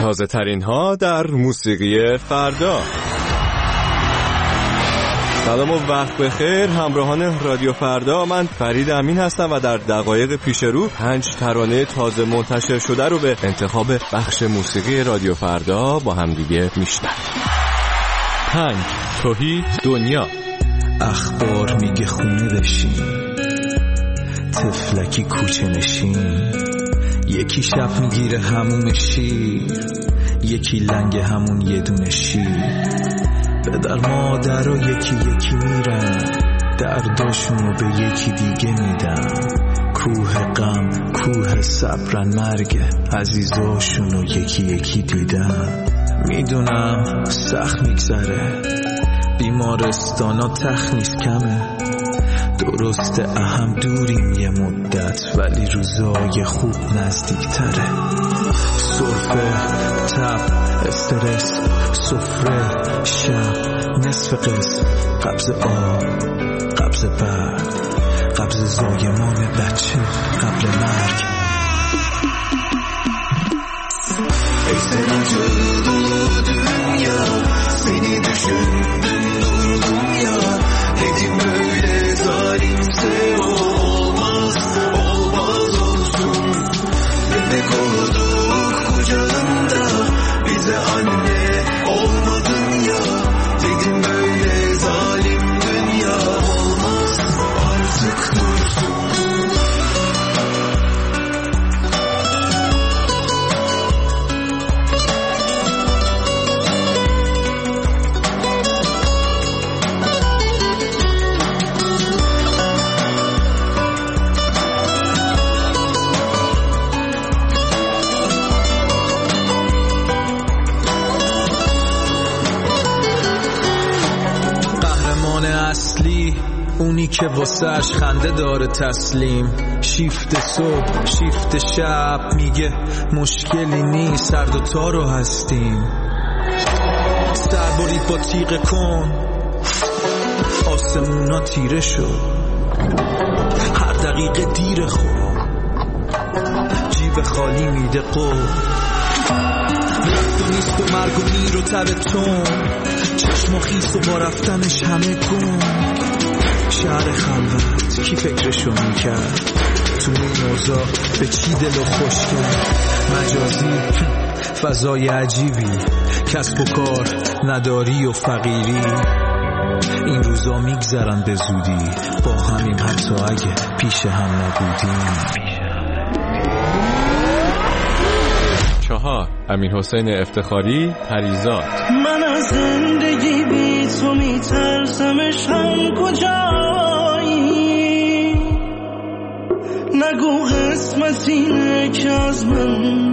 تازه ترین ها در موسیقی فردا. سلام و وقت بخیر همراهان رادیو فردا، من فرید امین هستم و در دقایق پیش رو 5 ترانه تازه منتشر شده رو به انتخاب بخش موسیقی رادیو فردا با هم دیگه میشنویم. 5. توهی دنیا. اخبار میگه خونه بشین، تفلکی کوچه نشین، یکی شب میگیره همون شیر، یکی لنگ همون یه دونه شیر. پدر مادر و یکی یکی میرن، درداشونو به یکی دیگه میدن. کوه غم کوه صبرن، مرگ عزیزاشونو یکی یکی دیدن. میدونم سخت میگذره، بیمارستانا تخت نیست کمه، درسته اهم دوریم یه مدت، ولی روزای خوب نزدیک تره. سرفه، تب، استرس، سفره، شب، نصف قسم، قبض آب، قبض برد، قبض زایمان بچه قبل مرگ. ای سنجل dolu dünya, seni düşündüm durdum ya. Dedim böyle zalimse olmaz, olmaz olsun. Bebek olduk kucağında, bize anne olmadın ya. Dedim böyle zalim dünya olmaz, artık dursun. اصلی اونی که واسهش خنده داره تسلیم، شیفت صبح شیفت شب، میگه مشکلی نیست هر دوتا رو هستیم. سر برید با تیغ کن، آسمونا تیره شد، هر دقیقه دیر خود، جیب خالی میده قول. رفت و نیست و مرگ و میر و تب تون، چشم و خیس و با رفتنش همه گم. شهر خلوت کی فکرشو میکرد، تو این اوضاع به چی دلو خوش کرد. مجازی فضای عجیبی، کسب و کار نداری و فقیری. این روزا میگذرن به زودی، با همین حتی اگه پیش هم نبودیم. 4. امیرحسین افتخاری، پریزاد. من از زندگی بی تو میترسمش، هم کجایی؟ نگو قسمتینه که از من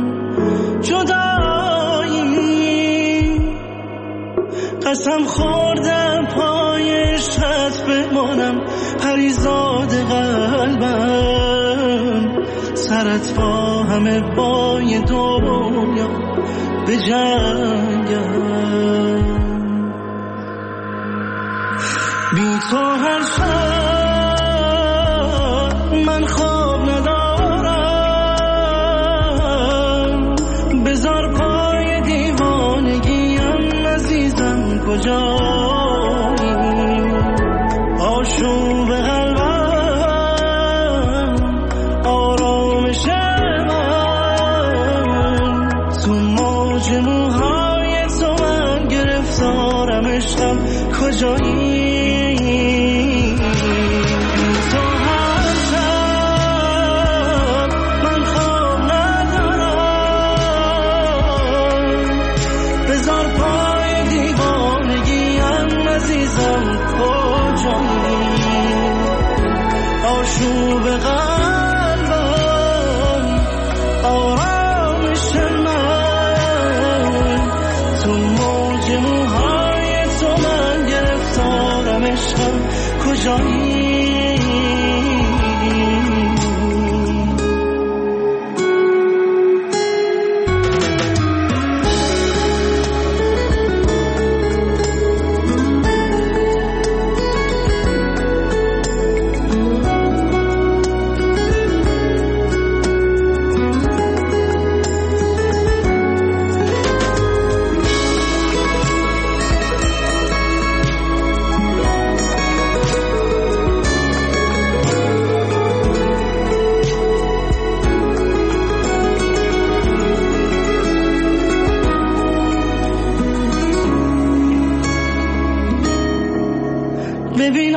جدایی. قسم خوردم پای عشقت بمانم، پریزاد قلبم. سرت با همه بای دنیا به جنگم. بی تو هر شب من خواب ندارم، بذار پای دیوانگیم عزیزم کجایی؟ آشوب قلبم، آرامش من، تو موج موهای تو من گرفتارم، عشقم کجایی؟ آشوب قلبم، آرامش من، تو موج موهای تو من گرفتم.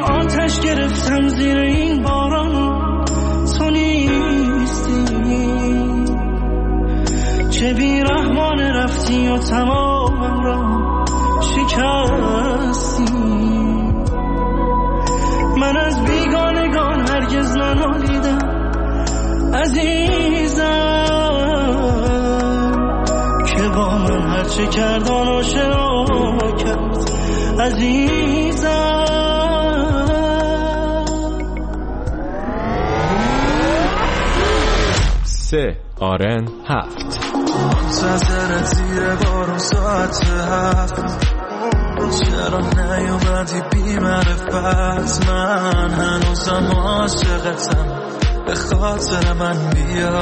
آتش گرفتم زیر این باران تو نیستی، چه بی‌رحمانه رفتی و تمامم را شکستی. من از بیگانگان هرگز ننالیدم عزیزم، که با من هرچه کرد آشنا کرد عزیزم. سه آرن هفت منتظر زیر بارون ساعت 7 چرا نیومدی بی معرفت؟ من هنوزم عاشقتم، به خاطر من بیا.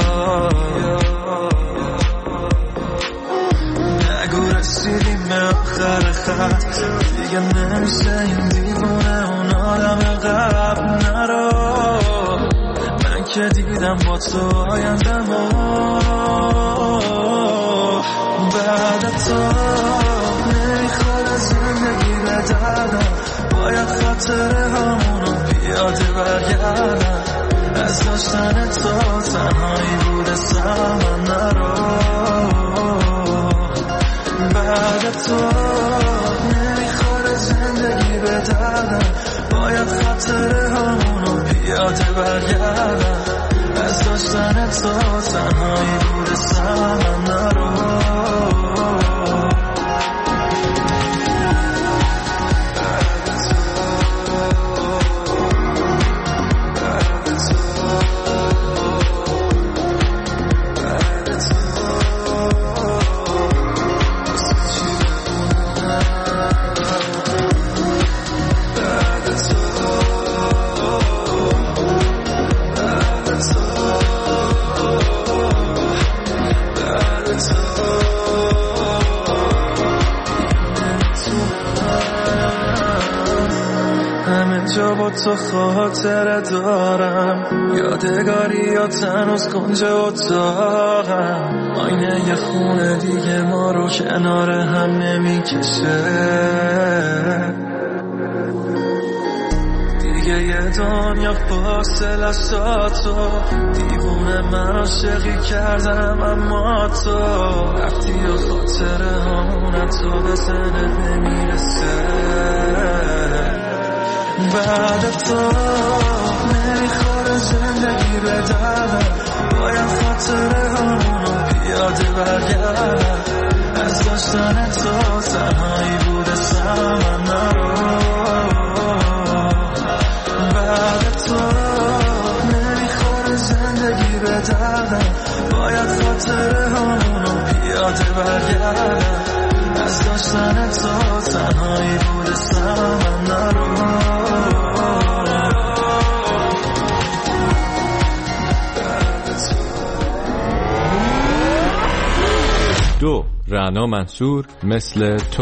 نگو رسیدیم به آخر خط، دیگه نمیشه این دیوونه اون آدم قبل. نرو، من که دیدم با تو آیندمو، بعد تو نمیخواد زندگی به دردم، باید خاطره همونو پیاده برگردم. از داشتن تو تنهایی بوده سمن. نرو، بعد تو نمیخواد زندگی به دردم، باید خاطره همونو پیاده برگردم. از داشتن تو تنهایی بوده سمن. نرو، با تو خاطره دارم، یادگاریات هنوز کنج اتاقم. آینه یه خونه دیگه ما رو کنار هم نمیکشه، دیگه یه دنیا فاصله سا تو. دیوونه من عاشقی کردم اما تو رفتی و خاطره همونه تو به ذهنت نمیرسه. بعد تو نمیخوره زندگی به دردم، باید خاطره همونو پیاده برگردم. از داشتن تو تنهایی بوده سمن. نرو، بعد تو نمیخوره زندگی به دردم، باید خاطره همونو پیاده برگردم. از داشتن تو تنهایی بوده سمن. نرو، دو رعنا منصور مثل تو.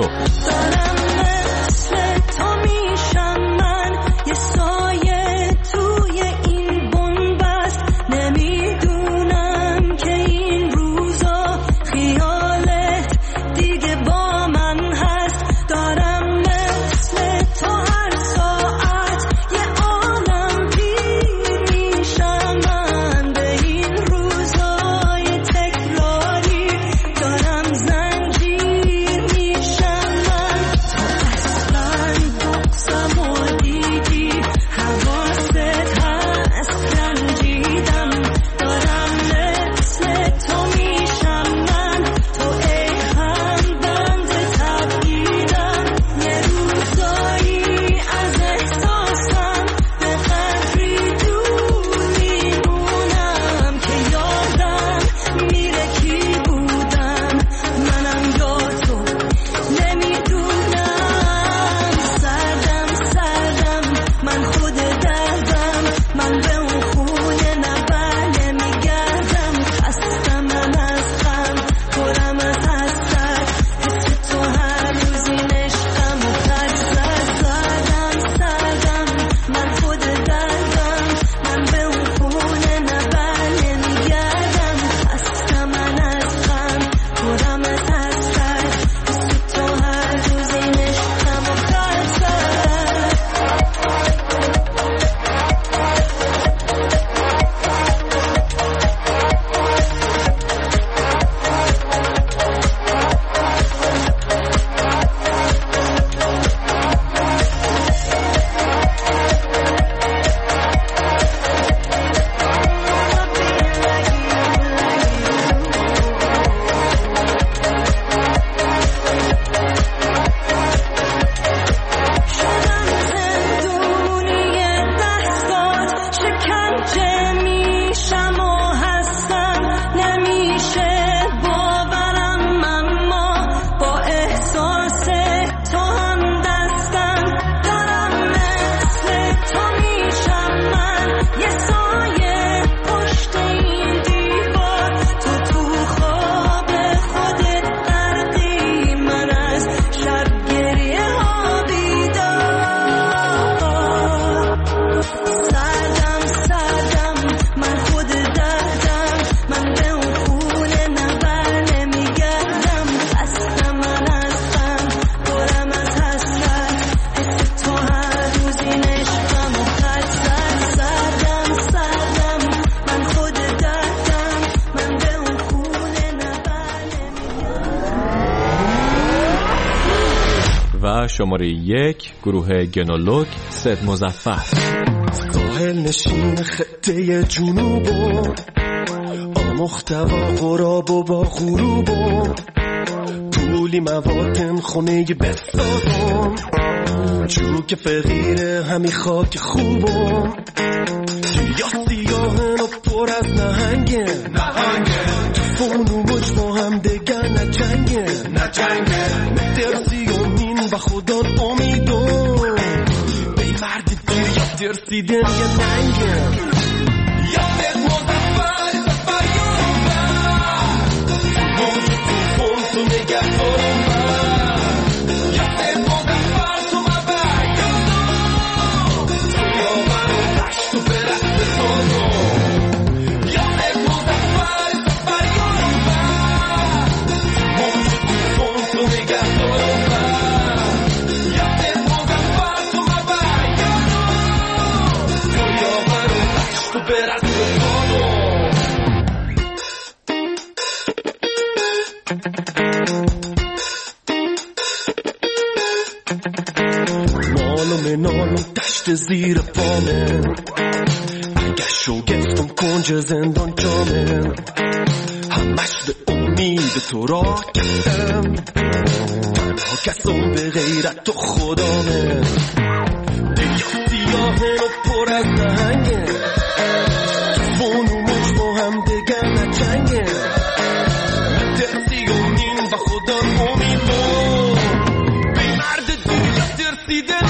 و شماره 1 گروه گنولوگ سید مظفر. ساحل نشین خطه جنوبو آمختوا غراب و با غروبو پولی مواتن خونه بستادم چوک فقیر همی خاک خوبم یا سیاهن و پر از نهنگن فون و مجمع هم دگر نجنگن ترسی امین و خدا امیدم بی مرد دیر یا ترسیدن یه ننگن یا سید مظفر سفر یارم موجود توفون تو نگه دارم یا سید مظفر تو مبر یادم تو یاور و دشت و برست بسازم یا سید مظفر سفر یارم موجود توفون تو نگه دارم یا سید مظفر تو مبر یادم تو یاور و دشت و برست بسازم. مال و منال و دشت زیر پامه اگه شگفتم کنج زندان جامه همش به امید تو را کردم تنها کسم به غیرت تو خدامه دیا سیاهن و پر از نهنگه فون و مجمع هم دگر نجنگه ترسی امین و خدا امیدم بی مرد دنیا ترسیدن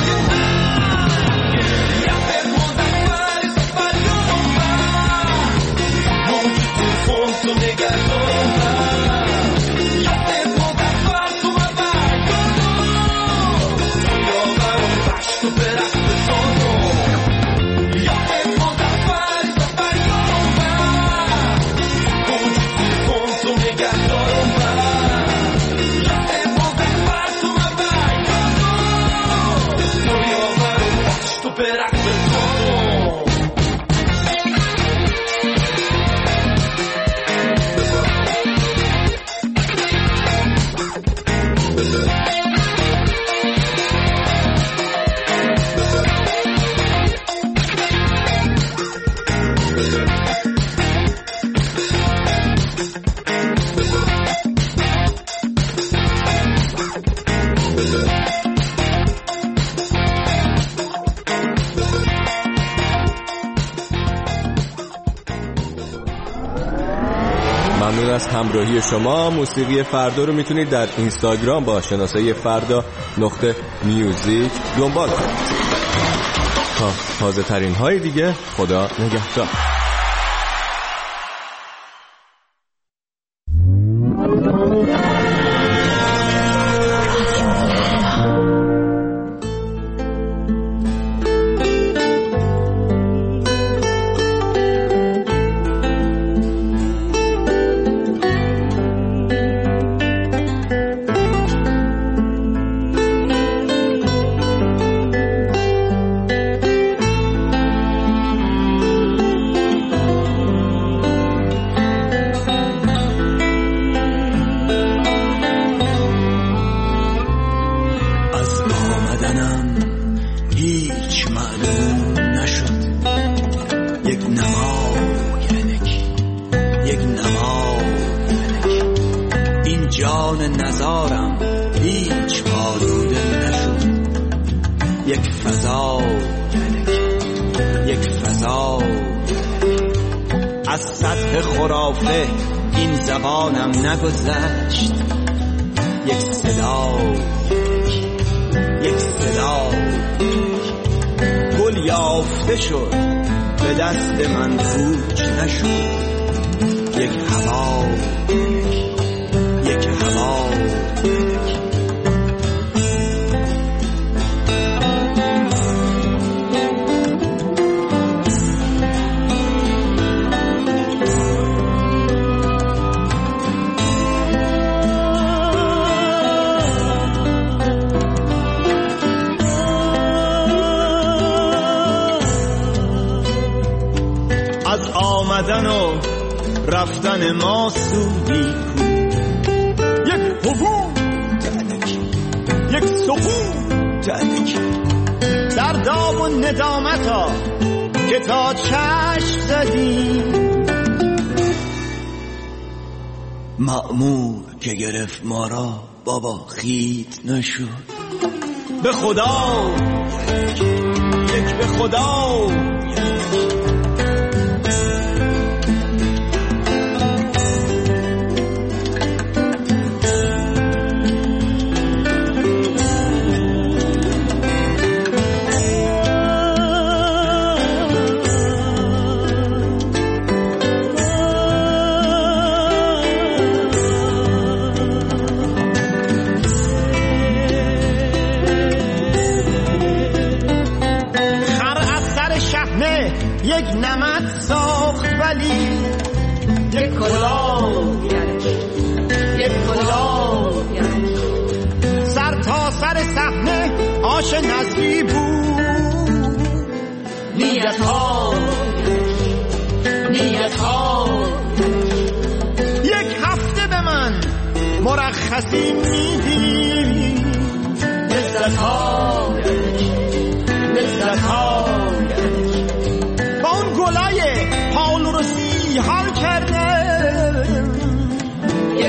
یا سید مظفر سفر یارم موجود توفون تو نگه دارم یا سید مظفر تو مبر یادم تو یاور و دشت و برست بسازم یا سید مظفر سفر یارم موجود توفون تو نگه دارم یا سید مظفر تو مبر یادم تو یاور و دشت و برست بسازم. ممنون از همراهی شما. موسیقی فردا رو میتونید در اینستاگرام با شناسه فردا.میوزیک دنبال کنید. تا تازه ترین های دیگه، خدا نگهدار. از سطح خرافه این زبانم نگذشت. یک صدا گل یافته شد به دست من کوچ نشد. یک هوا از آمدن و رفتن ما سودی کو. یک هبوط، یک سقوط، کودک در داغ و ندامت ها که تا چشم زدیم، مأمور که گرفت ما را بابا خیت نشد. به خدا یک به خدا یک نمد ساخت ولی یک کلاه، یک کلاه سر تا سر صحنه آش نظری بود. نیت ها یک هفته به من مرخصی میدی. نزدت ها با اون گلای حال رو سی حال کرده. یک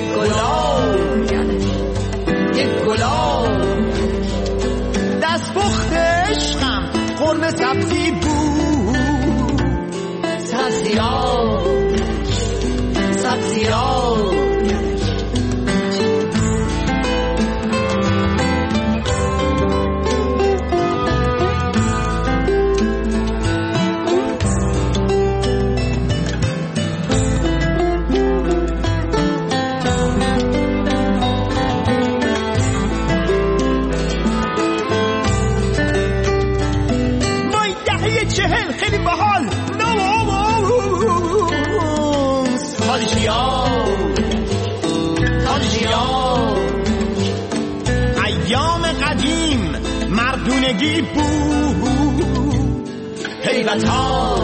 گلاه دست پخت عشقم قرمه سبزی بود. سبزی خیلی باحال ایام قدیم مردونگی بود. هیبت‌ها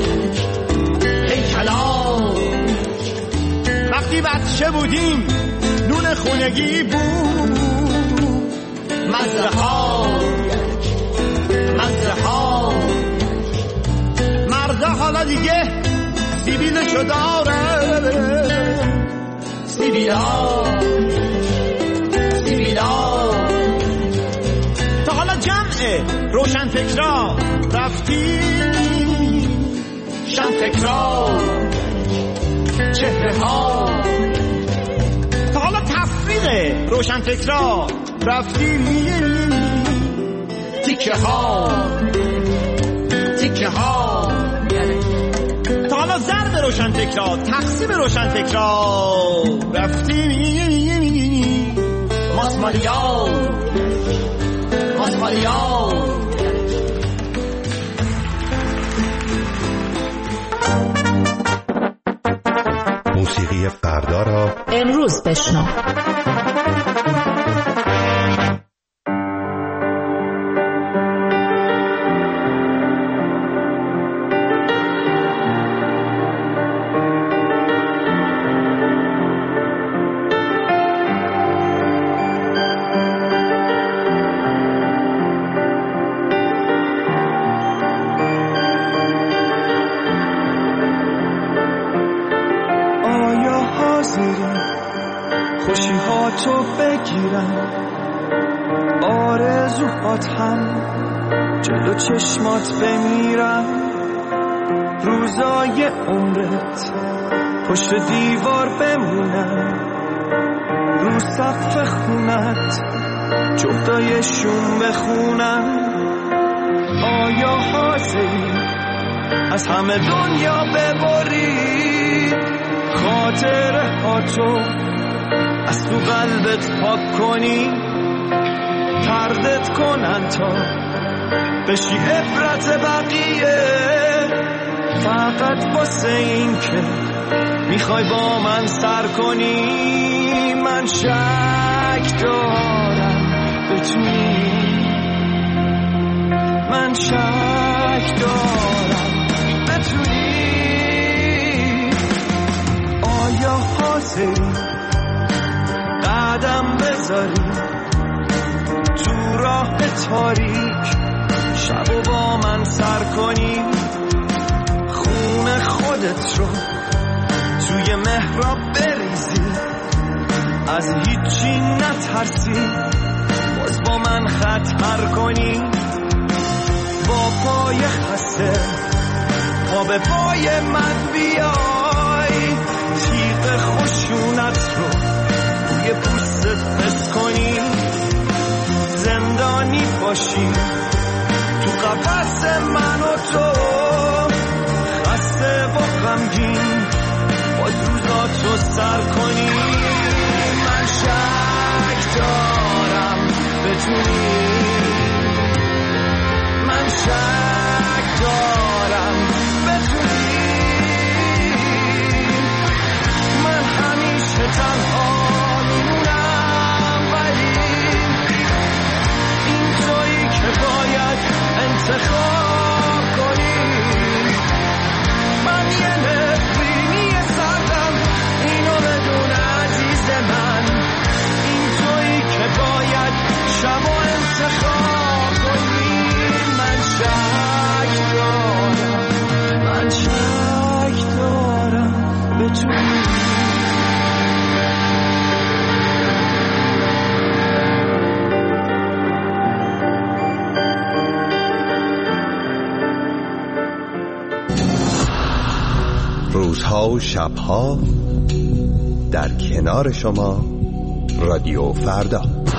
هیکلا وقتی بچه بودیم نون خونگی بود. مزرعه‌ها مرده حالا دیگه سیبیلشو داره. سیبیلا تا حالا جمع روشن فکرا رفتی. شن فکرا چهره ها تا حالا تفریق روشن فکرا رفتی. تیکه ها تا حالا ضرب روشن فکرا تقسیم روشن فکرا رفتی. ماسمالیا موسیقی فردا را امروز بشنو. خوشی ها تو بگیرم، آرزوهات هم جلو چشمات بمیرم. روزای عمرت پشت دیوار بمونم، رو سقف خونت جفتای شوم بخونم. آیا حاضری از همه دنیا ببری خاطره ها تو از تو قلبت پاک کنی؟ تردت کنن تا بشی عبرت بقیه، فقط واسه این که میخوای با من سر کنی. من شک دارم بتونی، من شک دارم بتونی. آیا حاضری قدم بذاری تو راه راه تاریک شب و با من سر کنی، خون خودت رو توی محراب بریزی، از هیچی نترسی، باز با من خطر کنی، با پای خسته پا به پای من بیای، تیغ خشونت رو روی پوستت حس کنی، زندانی باشی تو قفس من و تو، خسته و غمگین باز روزاتو سر کنی. من شک دارم بتونی، من شک دارم بتونی، من همیشه تنها میمونم، ولی این تویی که باید انتخاب کنی. من یه نفرینی سردم، اینو بدون عزیز من، این تویی که باید شب و انتخاب کنی. من شک دارم، من شک دارم بتونی. روزها و شبها در کنار شما رادیو فردا.